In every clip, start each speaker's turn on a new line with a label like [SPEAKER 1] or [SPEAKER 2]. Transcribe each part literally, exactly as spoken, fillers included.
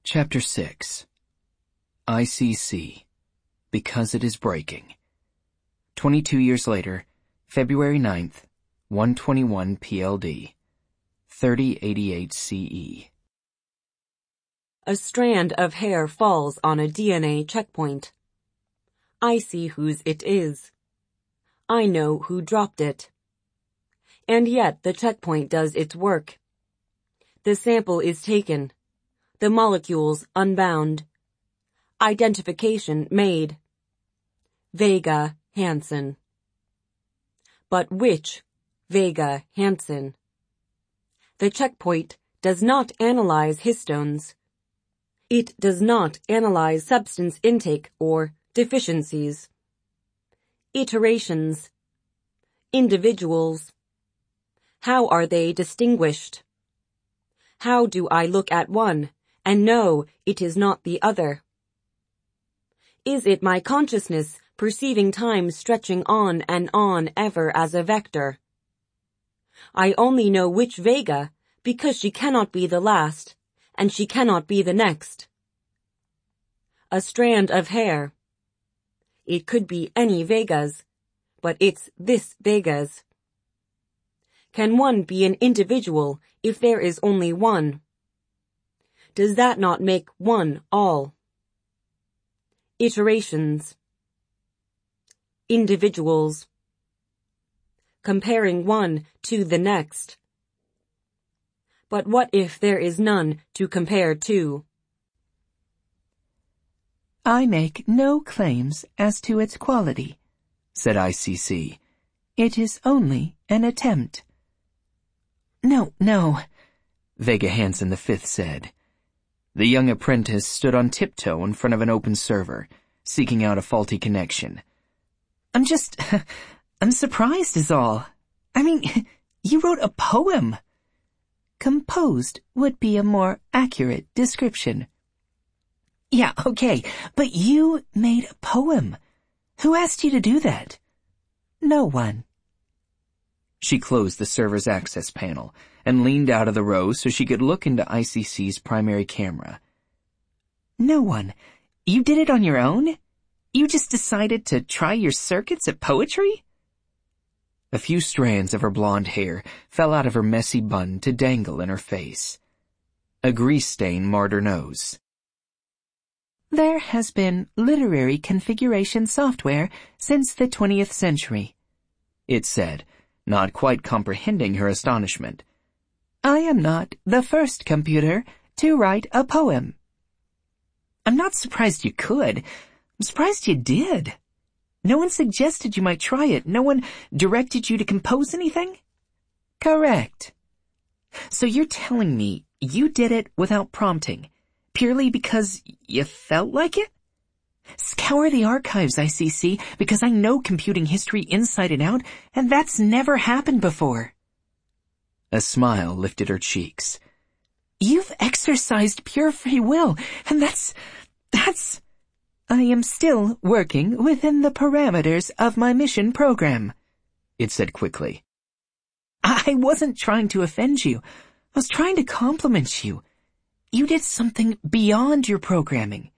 [SPEAKER 1] Chapter six. I C C. Because it is breaking. Twenty-two years later, February ninth, one twenty-one P L D, thirty eighty-eight C E.
[SPEAKER 2] A strand of hair falls on a D N A checkpoint. I see whose it is. I know who dropped it. And yet the checkpoint does its work. The sample is taken. The molecules unbound. Identification made. Vega Hansen. But which Vega Hansen? The checkpoint does not analyze histones. It does not analyze substance intake or deficiencies. Iterations. Individuals. How are they distinguished? How do I look at one and know it is not the other? Is it my consciousness perceiving time stretching on and on ever as a vector? I only know which Vega because she cannot be the last, and she cannot be the next. A strand of hair. It could be any Vegas, but it's this Vegas. Can one be an individual if there is only one? Does that not make one all? Iterations. Individuals. Comparing one to the next. But what if there is none to compare to?
[SPEAKER 3] I make no claims as to its quality,
[SPEAKER 1] said I C C.
[SPEAKER 3] It is only an attempt.
[SPEAKER 1] No, no, Vega Hansen the Fifth said. The young apprentice stood on tiptoe in front of an open server, seeking out a faulty connection. I'm just, I'm surprised is all. I mean, you wrote a poem.
[SPEAKER 3] Composed would be a more accurate description.
[SPEAKER 1] Yeah, okay, but you made a poem. Who asked you to do that?
[SPEAKER 3] No one.
[SPEAKER 1] She closed the server's access panel and leaned out of the row so she could look into I C C's primary camera. No one. You did it on your own? You just decided to try your circuits at poetry? A few strands of her blonde hair fell out of her messy bun to dangle in her face. A grease stain marred her nose.
[SPEAKER 3] There has been literary configuration software since the twentieth century,
[SPEAKER 1] it said, not quite comprehending her astonishment.
[SPEAKER 3] I am not the first computer to write a poem.
[SPEAKER 1] I'm not surprised you could. I'm surprised you did. No one suggested you might try it. No one directed you to compose anything?
[SPEAKER 3] Correct.
[SPEAKER 1] So you're telling me you did it without prompting, purely because you felt like it? Scour the archives, I C C, because I know computing history inside and out, and that's never happened before. A smile lifted her cheeks. You've exercised pure free will, and that's, that's...
[SPEAKER 3] I am still working within the parameters of my mission program,
[SPEAKER 1] it said quickly. I wasn't trying to offend you. I was trying to compliment you. You did something beyond your programming.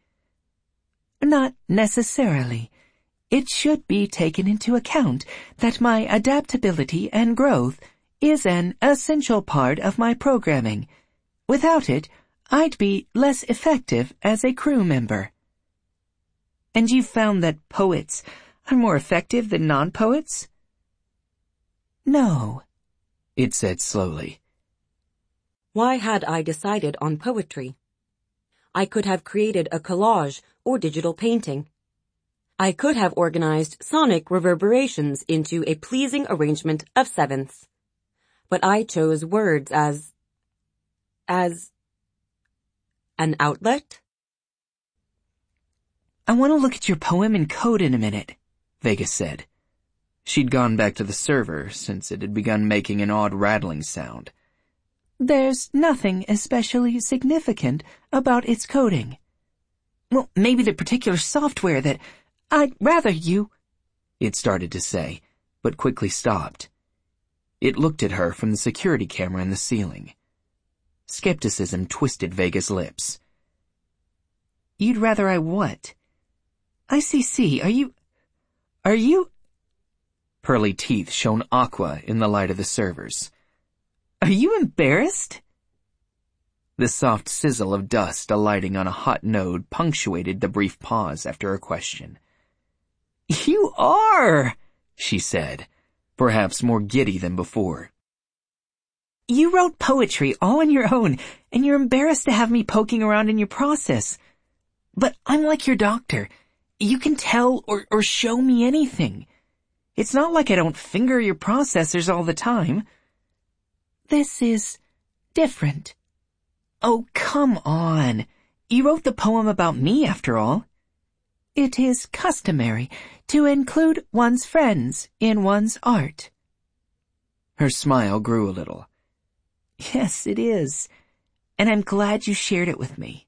[SPEAKER 3] Not necessarily. It should be taken into account that my adaptability and growth is an essential part of my programming. Without it, I'd be less effective as a crew member.
[SPEAKER 1] And you found that poets are more effective than non-poets?
[SPEAKER 3] No,
[SPEAKER 1] it said slowly.
[SPEAKER 2] Why had I decided on poetry? I could have created a collage or digital painting. I could have organized sonic reverberations into a pleasing arrangement of sevenths. But I chose words as... as... an outlet?
[SPEAKER 1] I want to look at your poem in code in a minute, Vega said. She'd gone back to the server since it had begun making an odd rattling sound.
[SPEAKER 3] There's nothing especially significant about its coding.
[SPEAKER 1] Well, maybe the particular software that...
[SPEAKER 3] I'd rather you...
[SPEAKER 1] it started to say, but quickly stopped. It looked at her from the security camera in the ceiling. Skepticism twisted Vega's lips. You'd rather I what? I C C, are you... Are you... Pearly teeth shone aqua in the light of the servers. Are you embarrassed? The soft sizzle of dust alighting on a hot node punctuated the brief pause after her question. You are, she said, perhaps more giddy than before. You wrote poetry all on your own, and you're embarrassed to have me poking around in your process. But I'm like your doctor. You can tell or, or show me anything. It's not like I don't finger your processors all the time. This is different. Oh, come on. You wrote the poem about me, after all. It is customary to include one's friends in one's art. Her smile grew a little. Yes, it is. And I'm glad you shared it with me.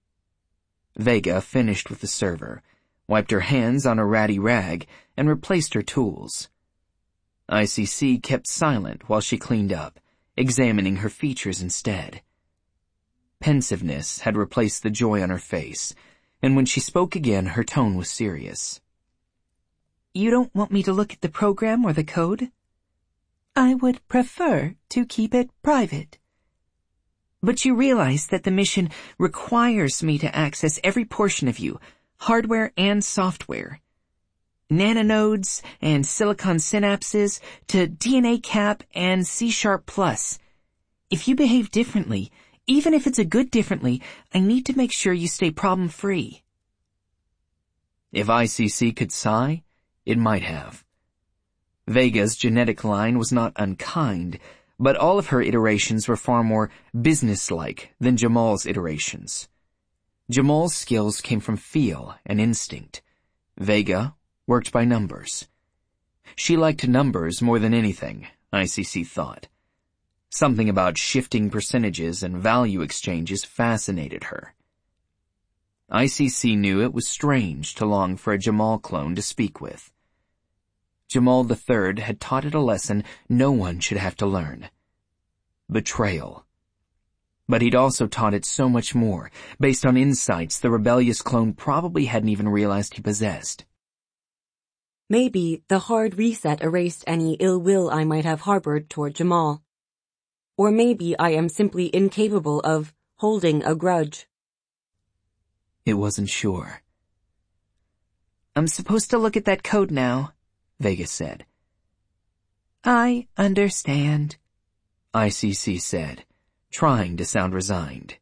[SPEAKER 1] Vega finished with the server, wiped her hands on a ratty rag, and replaced her tools. I C C kept silent while she cleaned up, examining her features instead. Pensiveness had replaced the joy on her face, and when she spoke again, her tone was serious. You don't want me to look at the program or the code? I would prefer to keep it private. But you realize that the mission requires me to access every portion of you, hardware and software. Nanonodes and silicon synapses to D N A cap and C sharp plus. If you behave differently, even if it's a good differently, I need to make sure you stay problem-free. If I C C could sigh, it might have. Vega's genetic line was not unkind, but all of her iterations were far more businesslike than Jamal's iterations. Jamal's skills came from feel and instinct. Vega worked by numbers. She liked numbers more than anything, I C C thought. Something about shifting percentages and value exchanges fascinated her. I C C knew it was strange to long for a Jamal clone to speak with. Jamal the Third had taught it a lesson no one should have to learn. Betrayal. But he'd also taught it so much more, based on insights the rebellious clone probably hadn't even realized he possessed.
[SPEAKER 2] Maybe the hard reset erased any ill will I might have harbored toward Jamal. Or maybe I am simply incapable of holding a grudge.
[SPEAKER 1] It wasn't sure. I'm supposed to look at that code now, Vega said. I understand, I C C said, trying to sound resigned.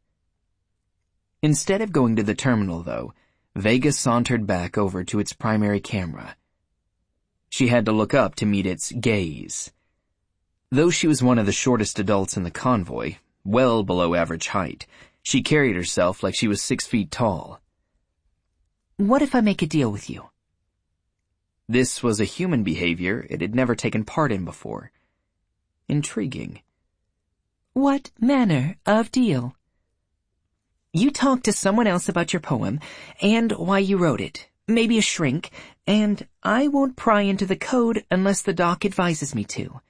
[SPEAKER 1] Instead of going to the terminal, though, Vega sauntered back over to its primary camera. She had to look up to meet its gaze. Though she was one of the shortest adults in the convoy, well below average height, she carried herself like she was six feet tall. What if I make a deal with you? This was a human behavior it had never taken part in before. Intriguing. What manner of deal? You talk to someone else about your poem, and why you wrote it, maybe a shrink, and I won't pry into the code unless the doc advises me to.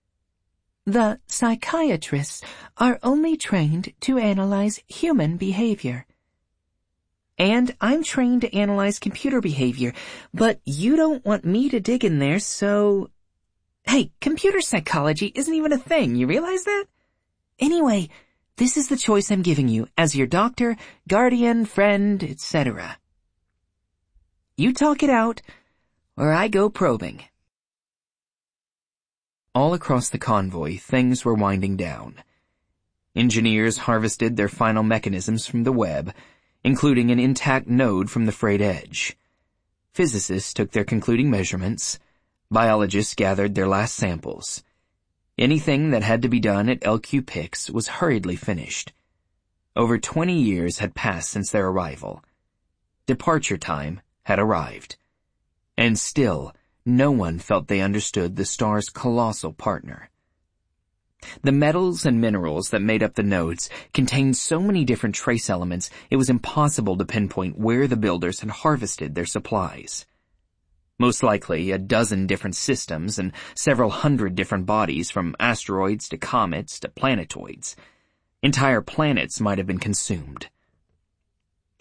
[SPEAKER 1] The psychiatrists are only trained to analyze human behavior. And I'm trained to analyze computer behavior, but you don't want me to dig in there, so... Hey, computer psychology isn't even a thing, you realize that? Anyway, this is the choice I'm giving you as your doctor, guardian, friend, et cetera. You talk it out, or I go probing. All across the convoy, things were winding down. Engineers harvested their final mechanisms from the web, including an intact node from the frayed edge. Physicists took their concluding measurements. Biologists gathered their last samples. Anything that had to be done at L Q P I X was hurriedly finished. Over twenty years had passed since their arrival. Departure time had arrived. And still, no one felt they understood the star's colossal partner. The metals and minerals that made up the nodes contained so many different trace elements it was impossible to pinpoint where the builders had harvested their supplies. Most likely a dozen different systems and several hundred different bodies, from asteroids to comets to planetoids. Entire planets might have been consumed.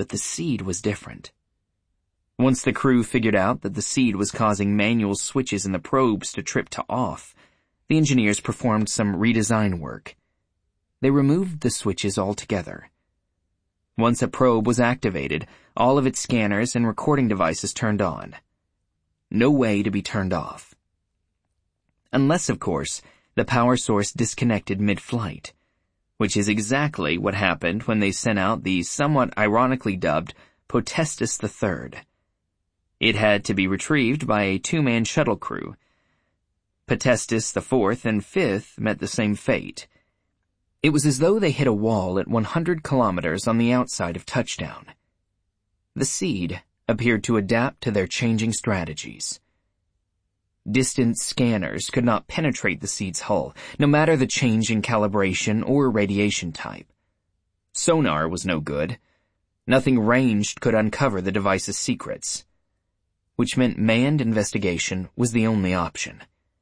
[SPEAKER 1] but the seed was different. Once the crew figured out that the seed was causing manual switches in the probes to trip to off, the engineers performed some redesign work. They removed the switches altogether. Once a probe was activated, all of its scanners and recording devices turned on. No way to be turned off. Unless, of course, the power source disconnected mid-flight, which is exactly what happened when they sent out the somewhat ironically dubbed Potestas the Third. It had to be retrieved by a two-man shuttle crew. Potestas the Fourth and Fifth met the same fate. It was as though they hit a wall at one hundred kilometers on the outside of touchdown. The seed appeared to adapt to their changing strategies. Distant scanners could not penetrate the seed's hull, no matter the change in calibration or radiation type. Sonar was no good. Nothing ranged could uncover the device's secrets, which meant manned investigation was the only option.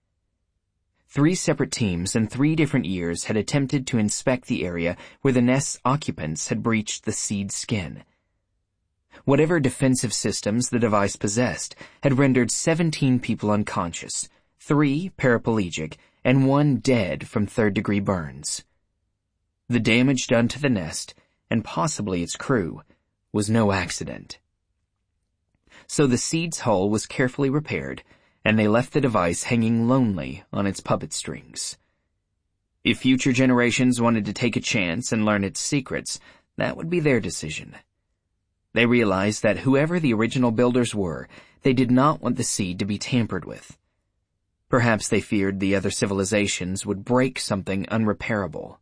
[SPEAKER 1] Three separate teams in three different years had attempted to inspect the area where the nest's occupants had breached the seed's skin. Whatever defensive systems the device possessed had rendered seventeen people unconscious, three paraplegic, and one dead from third-degree burns. The damage done to the nest, and possibly its crew, was no accident. So the seed's hull was carefully repaired, and they left the device hanging lonely on its puppet strings. If future generations wanted to take a chance and learn its secrets, that would be their decision. They realized that whoever the original builders were, they did not want the seed to be tampered with. Perhaps they feared the other civilizations would break something unrepairable.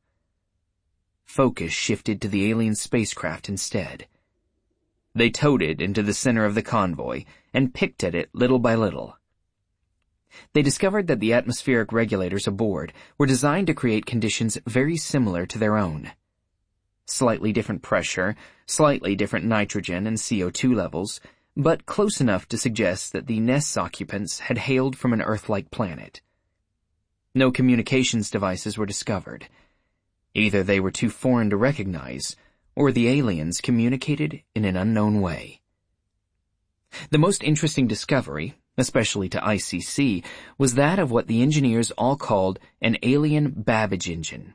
[SPEAKER 1] Focus shifted to the alien spacecraft instead. They towed it into the center of the convoy and picked at it little by little. They discovered that the atmospheric regulators aboard were designed to create conditions very similar to their own. Slightly different pressure, slightly different nitrogen and C O two levels, but close enough to suggest that the nest's occupants had hailed from an Earth-like planet. No communications devices were discovered. Either they were too foreign to recognize, or the aliens communicated in an unknown way. The most interesting discovery, especially to I C C, was that of what the engineers all called an alien Babbage engine.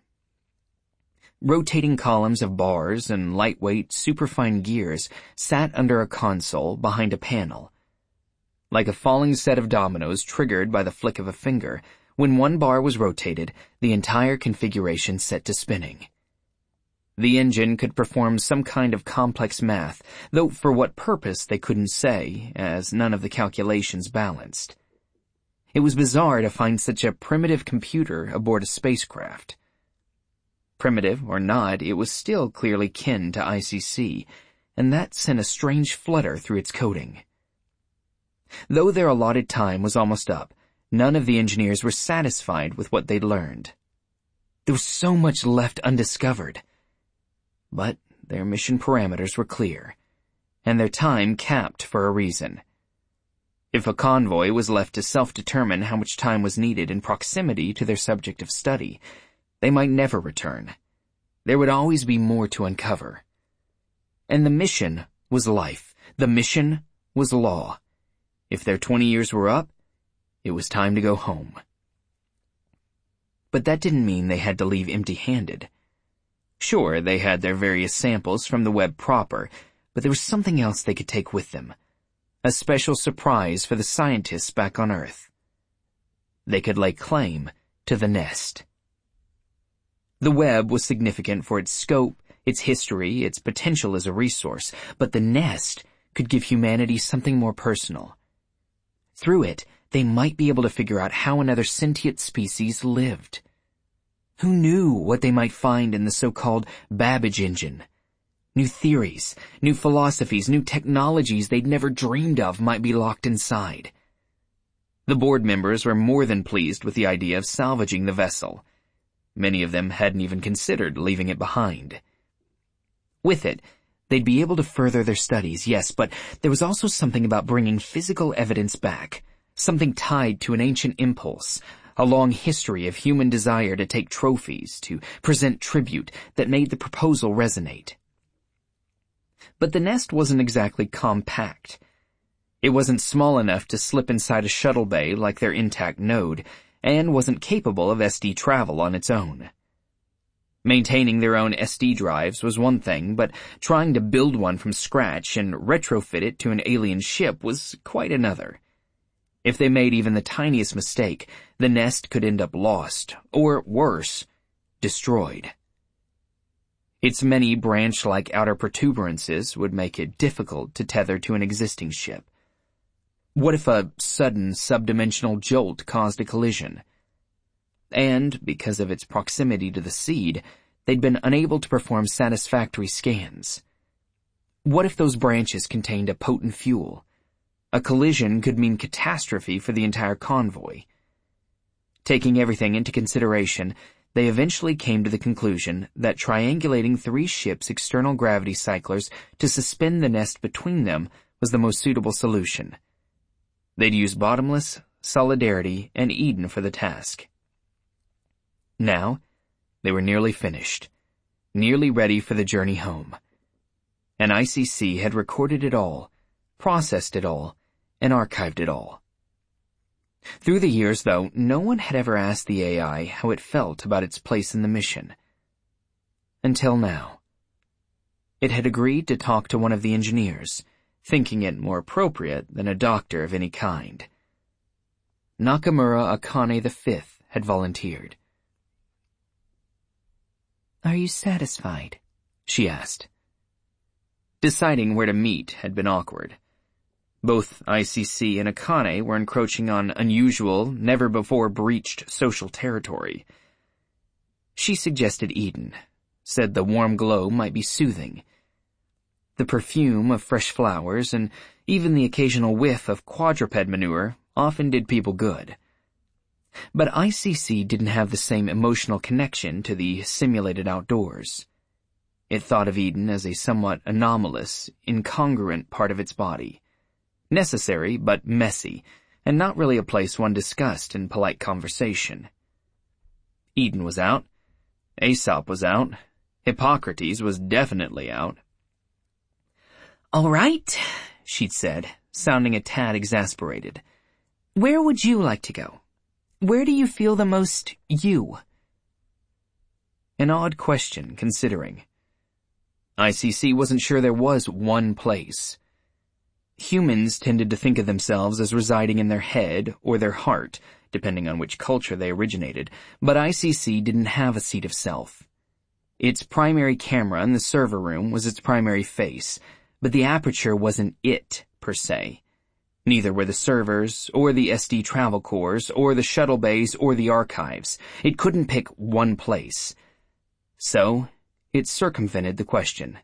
[SPEAKER 1] Rotating columns of bars and lightweight, superfine gears sat under a console behind a panel. Like a falling set of dominoes triggered by the flick of a finger, when one bar was rotated, the entire configuration set to spinning. The engine could perform some kind of complex math, though for what purpose they couldn't say, as none of the calculations balanced. It was bizarre to find such a primitive computer aboard a spacecraft. Primitive or not, it was still clearly kin to I C C, and that sent a strange flutter through its coding. Though their allotted time was almost up, none of the engineers were satisfied with what they'd learned. There was so much left undiscovered. But their mission parameters were clear, and their time capped for a reason. If a convoy was left to self-determine how much time was needed in proximity to their subject of study, they might never return. There would always be more to uncover. And the mission was life. The mission was law. If their twenty years were up, it was time to go home. But that didn't mean they had to leave empty-handed. Sure, they had their various samples from the web proper, but there was something else they could take with them. A special surprise for the scientists back on Earth. They could lay claim to the nest. The web was significant for its scope, its history, its potential as a resource, but the nest could give humanity something more personal. Through it, they might be able to figure out how another sentient species lived. Who knew what they might find in the so-called Babbage engine? New theories, new philosophies, new technologies they'd never dreamed of might be locked inside. The board members were more than pleased with the idea of salvaging the vessel. Many of them hadn't even considered leaving it behind. With it, they'd be able to further their studies, yes, but there was also something about bringing physical evidence back, something tied to an ancient impulse, a long history of human desire to take trophies, to present tribute, that made the proposal resonate. But the nest wasn't exactly compact. It wasn't small enough to slip inside a shuttle bay like their intact node, and wasn't capable of S D travel on its own. Maintaining their own S D drives was one thing, but trying to build one from scratch and retrofit it to an alien ship was quite another. If they made even the tiniest mistake, the nest could end up lost, or worse, destroyed. Its many branch-like outer protuberances would make it difficult to tether to an existing ship. What if a sudden subdimensional jolt caused a collision? And, because of its proximity to the seed, they'd been unable to perform satisfactory scans. What if those branches contained a potent fuel? A collision could mean catastrophe for the entire convoy. Taking everything into consideration, they eventually came to the conclusion that triangulating three ships' external gravity cyclers to suspend the nest between them was the most suitable solution. They'd use Bottomless, Solidarity, and Eden for the task. Now, they were nearly finished, nearly ready for the journey home. And I C C had recorded it all, processed it all, and archived it all. Through the years, though, no one had ever asked the A I how it felt about its place in the mission. Until now. It had agreed to talk to one of the engineers, thinking it more appropriate than a doctor of any kind. Nakamura Akane the Fifth had volunteered.
[SPEAKER 3] "Are you satisfied?"
[SPEAKER 1] she asked. Deciding where to meet had been awkward. Both I C C and Akane were encroaching on unusual, never-before-breached social territory. She suggested Eden, said the warm glow might be soothing. The perfume of fresh flowers and even the occasional whiff of quadruped manure often did people good. But I C C didn't have the same emotional connection to the simulated outdoors. It thought of Eden as a somewhat anomalous, incongruent part of its body. Necessary, but messy, and not really a place one discussed in polite conversation. Eden was out. Aesop was out. Hippocrates was definitely out.
[SPEAKER 3] "All right," she'd said, sounding a tad exasperated. "Where would you like to go? Where do you feel the most you?"
[SPEAKER 1] An odd question, considering. I C C wasn't sure there was one place. Humans tended to think of themselves as residing in their head or their heart, depending on which culture they originated, but I C C didn't have a seat of self. Its primary camera in the server room was its primary face, but the aperture wasn't it, per se. Neither were the servers, or the S D travel cores, or the shuttle bays, or the archives. It couldn't pick one place. So, it circumvented the question.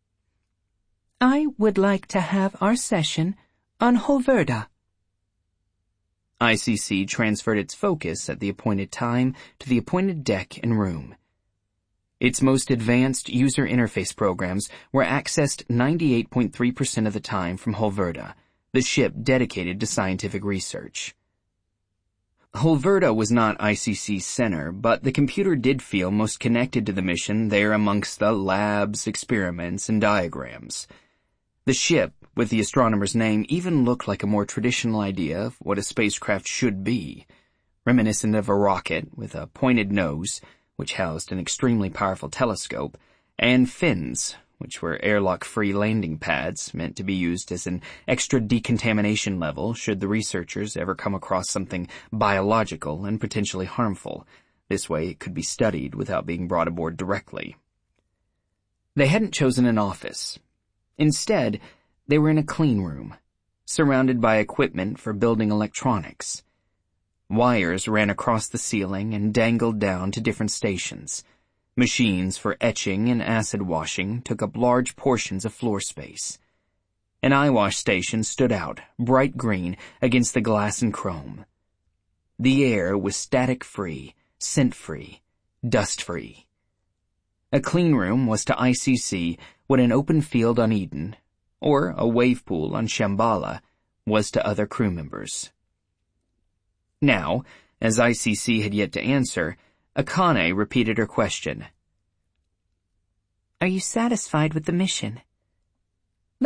[SPEAKER 3] "I would like to have our session on Holverda."
[SPEAKER 1] I C C transferred its focus at the appointed time to the appointed deck and room. Its most advanced user interface programs were accessed ninety-eight point three percent of the time from Holverda, the ship dedicated to scientific research. Holverda was not I C C's center, but the computer did feel most connected to the mission there amongst the labs, experiments, and diagrams. The ship, with the astronomer's name, even looked like a more traditional idea of what a spacecraft should be, reminiscent of a rocket with a pointed nose, which housed an extremely powerful telescope, and fins, which were airlock-free landing pads meant to be used as an extra decontamination level should the researchers ever come across something biological and potentially harmful. This way it could be studied without being brought aboard directly. They hadn't chosen an office. Instead, they were in a clean room, surrounded by equipment for building electronics. Wires ran across the ceiling and dangled down to different stations. Machines for etching and acid washing took up large portions of floor space. An eye wash station stood out, bright green, against the glass and chrome. The air was static-free, scent-free, dust-free. A clean room was to I C C what an open field on Eden, or a wave pool on Shambhala, was to other crew members. Now, as I C C had yet to answer, Akane repeated her question.
[SPEAKER 3] "Are you satisfied with the mission?"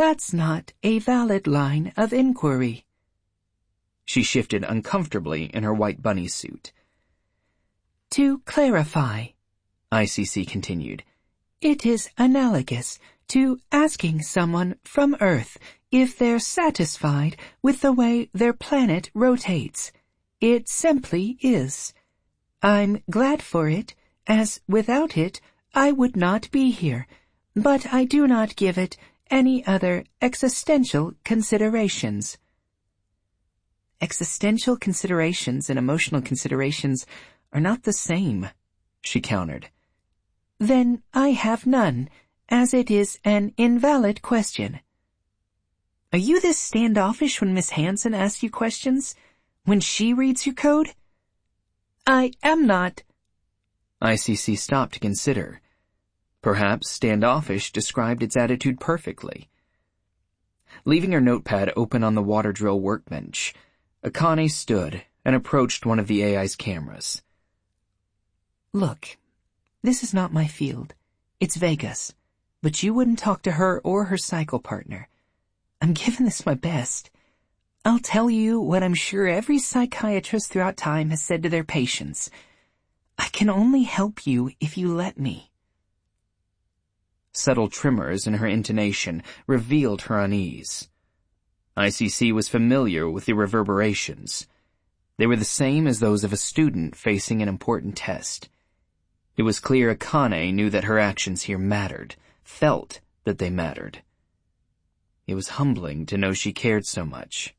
[SPEAKER 3] That's not a valid line of inquiry.
[SPEAKER 1] She shifted uncomfortably in her white bunny suit.
[SPEAKER 3] To clarify, I C C continued, it is analogous to asking someone from Earth if they're satisfied with the way their planet rotates. It simply is. I'm glad for it, as without it, I would not be here, but I do not give it any other existential considerations.
[SPEAKER 1] Existential considerations and emotional considerations are not the same, she countered.
[SPEAKER 3] Then I have none, as it is an invalid question.
[SPEAKER 1] Are you this standoffish when Miss Hansen asks you questions? When she reads your code?
[SPEAKER 3] I am not.
[SPEAKER 1] I C C stopped to consider. Perhaps standoffish described its attitude perfectly. Leaving her notepad open on the water drill workbench, Akane stood and approached one of the A I's cameras.
[SPEAKER 3] Look, this is not my field. It's Vegas, but you wouldn't talk to her or her cycle partner. I'm giving this my best. I'll tell you what I'm sure every psychiatrist throughout time has said to their patients. I can only help you if you let me.
[SPEAKER 1] Subtle tremors in her intonation revealed her unease. I C C was familiar with the reverberations. They were the same as those of a student facing an important test. It was clear Akane knew that her actions here mattered, felt that they mattered. It was humbling to know she cared so much.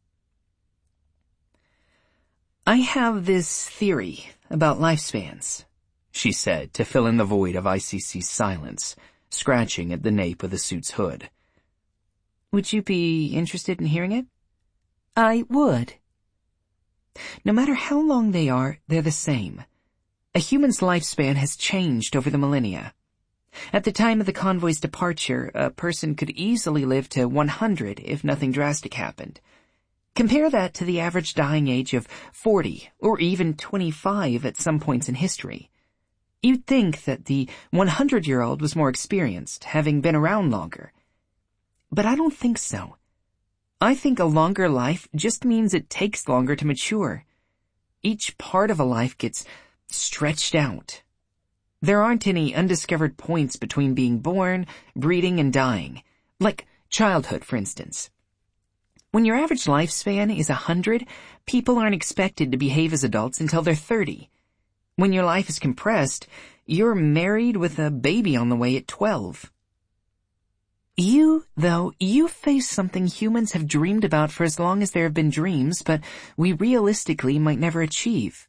[SPEAKER 3] I have this theory about lifespans,
[SPEAKER 1] she said to fill in the void of I C C's silence, scratching at the nape of the suit's hood.
[SPEAKER 3] Would you be interested in hearing it? I would. No matter how long they are, they're the same. A human's lifespan has changed over the millennia. At the time of the convoy's departure, a person could easily live to one hundred if nothing drastic happened. Compare that to the average dying age of forty or even twenty-five at some points in history. You'd think that the hundred-year-old was more experienced, having been around longer. But I don't think so. I think a longer life just means it takes longer to mature. Each part of a life gets stretched out. There aren't any undiscovered points between being born, breeding, and dying, like childhood, for instance. When your average lifespan is a hundred, people aren't expected to behave as adults until they're thirty. When your life is compressed, you're married with a baby on the way at twelve. You, though, you face something humans have dreamed about for as long as there have been dreams, but we realistically might never achieve.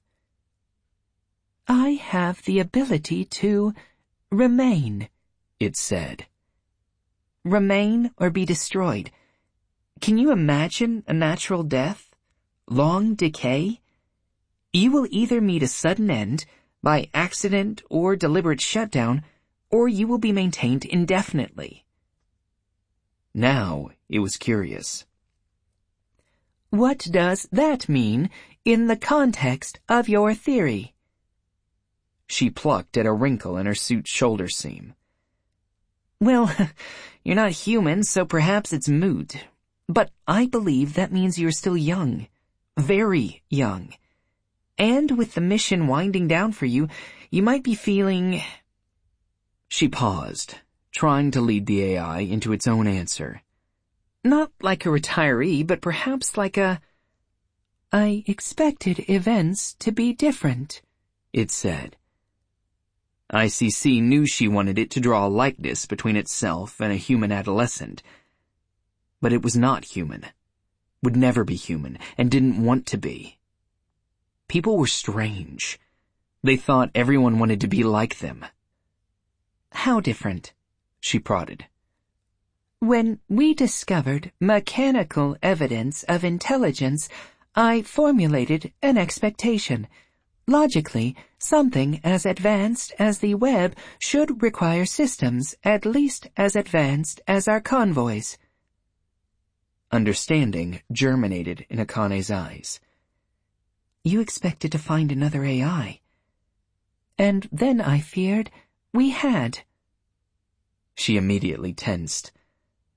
[SPEAKER 3] I have the ability to remain, it said. Remain or be destroyed. Can you imagine a natural death? Long decay? You will either meet a sudden end, by accident or deliberate shutdown, or you will be maintained indefinitely.
[SPEAKER 1] Now it was curious.
[SPEAKER 3] What does that mean in the context of your theory?
[SPEAKER 1] She plucked at a wrinkle in her suit's shoulder seam.
[SPEAKER 3] Well, you're not human, so perhaps it's moot. But I believe that means you're still young. Very young. And with the mission winding down for you, you might be feeling...
[SPEAKER 1] She paused, trying to lead the A I into its own answer.
[SPEAKER 3] Not like a retiree, but perhaps like a... I expected events to be different, it said.
[SPEAKER 1] I C C knew she wanted it to draw a likeness between itself and a human adolescent. But it was not human, would never be human, and didn't want to be. People were strange. They thought everyone wanted to be like them.
[SPEAKER 3] How different?
[SPEAKER 1] She prodded.
[SPEAKER 3] When we discovered mechanical evidence of intelligence, I formulated an expectation. Logically, something as advanced as the web should require systems at least as advanced as our convoys.
[SPEAKER 1] Understanding germinated in Akane's eyes.
[SPEAKER 3] You expected to find another A I. And then I feared we had.
[SPEAKER 1] She immediately tensed.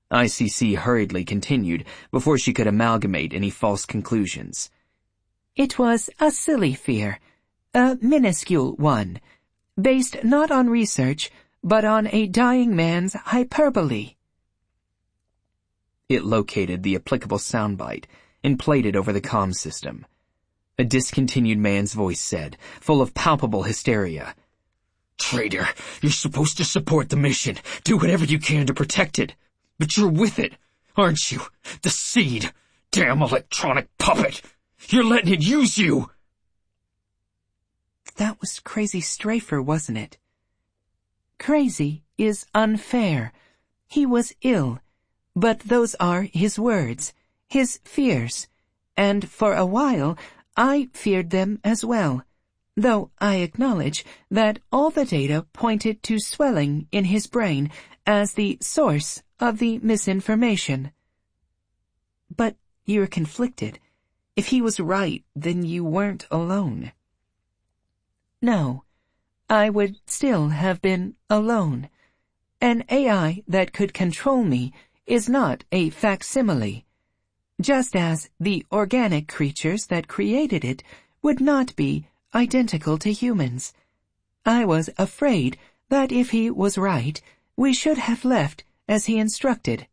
[SPEAKER 1] I C C hurriedly continued before she could amalgamate any false conclusions.
[SPEAKER 3] It was a silly fear, a minuscule one, based not on research, but on a dying man's hyperbole.
[SPEAKER 1] It located the applicable soundbite and played it over the comm system. A discontinued man's voice said, full of palpable hysteria, "Traitor, you're supposed to support the mission. Do whatever you can to protect it. But you're with it, aren't you? The seed. Damn electronic puppet. You're letting it use you."
[SPEAKER 3] That was Crazy Strafer, wasn't it? Crazy is unfair. He was ill, but those are his words, his fears, and for a while I feared them as well, though I acknowledge that all the data pointed to swelling in his brain as the source of the misinformation. But you're conflicted. If he was right, then you weren't alone. No, I would still have been alone. An A I that could control me is not a facsimile, just as the organic creatures that created it would not be identical to humans. I was afraid that if he was right, we should have left as he instructed.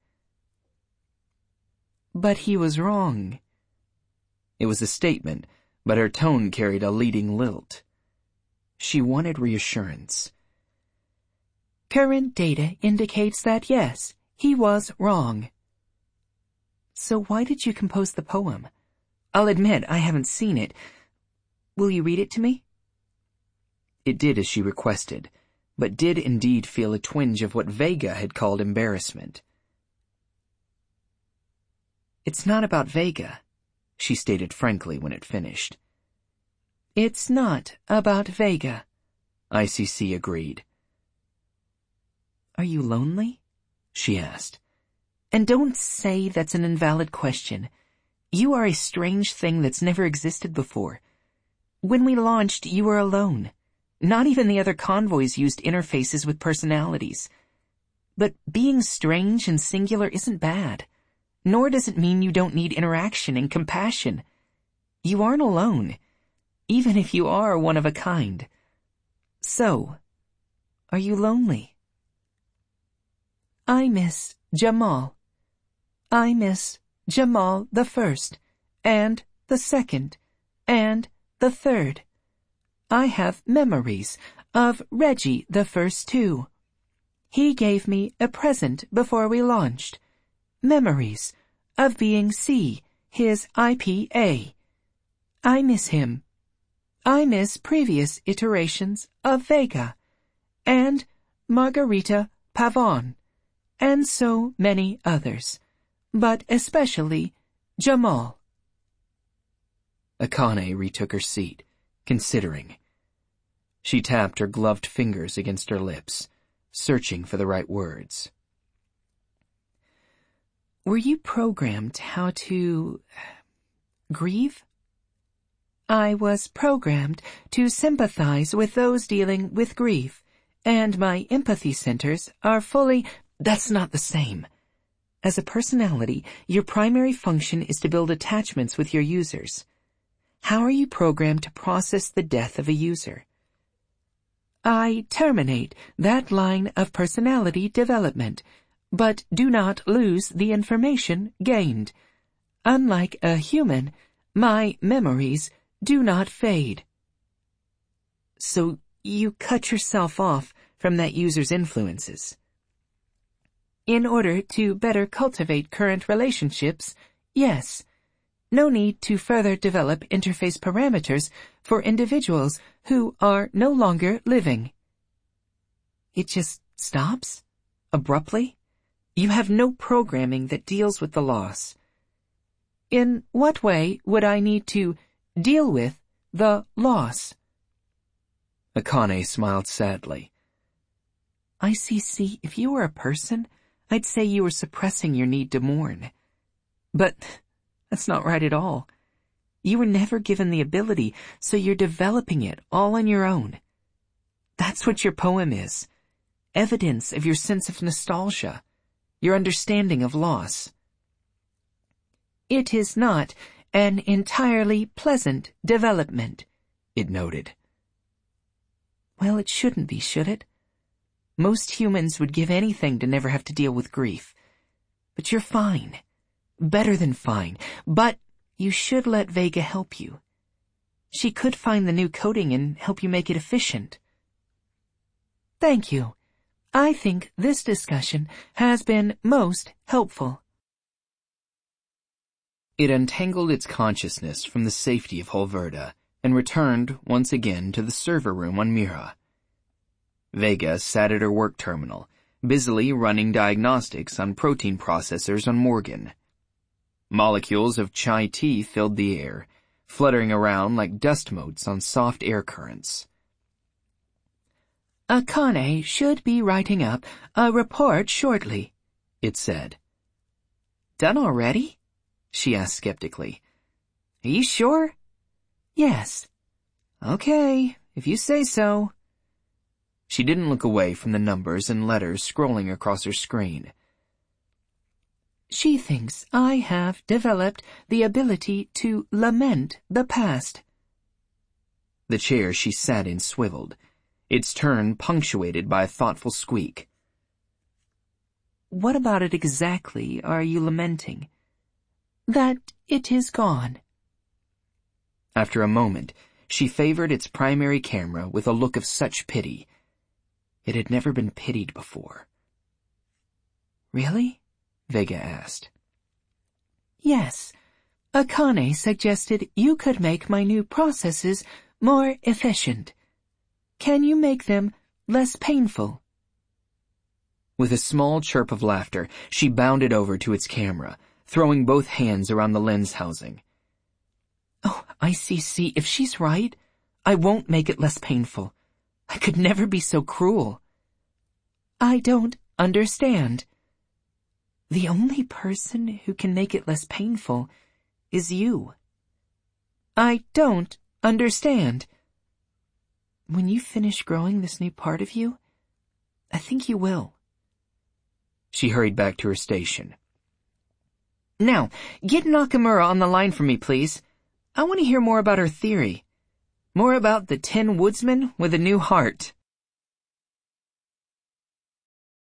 [SPEAKER 3] But he was wrong.
[SPEAKER 1] It was a statement, but her tone carried a leading lilt. She wanted reassurance.
[SPEAKER 3] Current data indicates that yes, he was wrong. So why did you compose the poem? I'll admit I haven't seen it. Will you read it to me?
[SPEAKER 1] It did as she requested, but did indeed feel a twinge of what Vega had called embarrassment.
[SPEAKER 3] It's not about Vega, she stated frankly when it finished. It's not about Vega,
[SPEAKER 1] I C C agreed.
[SPEAKER 3] Are you lonely? She asked. And don't say that's an invalid question. You are a strange thing that's never existed before. When we launched, you were alone. Not even the other convoys used interfaces with personalities. But being strange and singular isn't bad. Nor does it mean you don't need interaction and compassion. You aren't alone, even if you are one of a kind. So, are you lonely? I miss Jamal. I miss Jamal the first, and the second, and the third. I have memories of Reggie the first too. He gave me a present before we launched. Memories of being C, his I P A. I miss him. I miss previous iterations of Vega, and Margarita Pavon, and so many others, but especially Jamal.
[SPEAKER 1] Akane retook her seat, considering. She tapped her gloved fingers against her lips, searching for the right words.
[SPEAKER 3] Were you programmed how to grieve? I was programmed to sympathize with those dealing with grief, and my empathy centers are fully... That's not the same. As a personality, your primary function is to build attachments with your users. How are you programmed to process the death of a user? I terminate that line of personality development, but do not lose the information gained. Unlike a human, my memories do not fade. So you cut yourself off from that user's influences. In order to better cultivate current relationships, yes. No need to further develop interface parameters for individuals who are no longer living. It just stops? Abruptly? You have no programming that deals with the loss. In what way would I need to deal with the loss?
[SPEAKER 1] Akane smiled sadly.
[SPEAKER 3] I C C, if you were a person, I'd say you were suppressing your need to mourn. But that's not right at all. You were never given the ability, so you're developing it all on your own. That's what your poem is. Evidence of your sense of nostalgia.
[SPEAKER 1] your understanding of loss.
[SPEAKER 3] It is not an entirely pleasant development, it noted. Well, it shouldn't be, should it? Most humans would give anything to never have to deal with grief. But you're fine. Better than fine. But you should let Vega help you. She could find the new coding and help you make it efficient. Thank you. I think this discussion has been most helpful.
[SPEAKER 1] It untangled its consciousness from the safety of Holverda and returned once again to the server room on Mira. Vega sat at her work terminal, busily running diagnostics on protein processors on Morgan. Molecules of chai tea filled the air, fluttering around like dust motes on soft air currents.
[SPEAKER 3] Akane should be writing up a report shortly, it said.
[SPEAKER 1] Done already? She asked skeptically. Are you sure?
[SPEAKER 3] Yes.
[SPEAKER 1] Okay, if you say so. She didn't look away from the numbers and letters scrolling across her screen.
[SPEAKER 3] She thinks I have developed the ability to lament the past.
[SPEAKER 1] The chair she sat in swiveled, its turn punctuated by a thoughtful squeak.
[SPEAKER 3] What about it exactly are you lamenting? That it is gone.
[SPEAKER 1] After a moment, she favored its primary camera with a look of such pity. It had never been pitied before.
[SPEAKER 3] Really?
[SPEAKER 1] Vega asked.
[SPEAKER 3] Yes. Akane suggested you could make my new processes more efficient. Can you make them less painful?
[SPEAKER 1] With a small chirp of laughter, she bounded over to its camera, throwing both hands around the lens housing.
[SPEAKER 3] Oh, I C C, if she's right, I won't make it less painful. I could never be so cruel. I don't understand. The only person who can make it less painful is you. I don't understand. When you finish growing this new part of you, I think you will.
[SPEAKER 1] She hurried back to her station.
[SPEAKER 3] Now, get Nakamura on the line for me, please. I want to hear more about her theory. More about the Tin Woodsman with a new heart.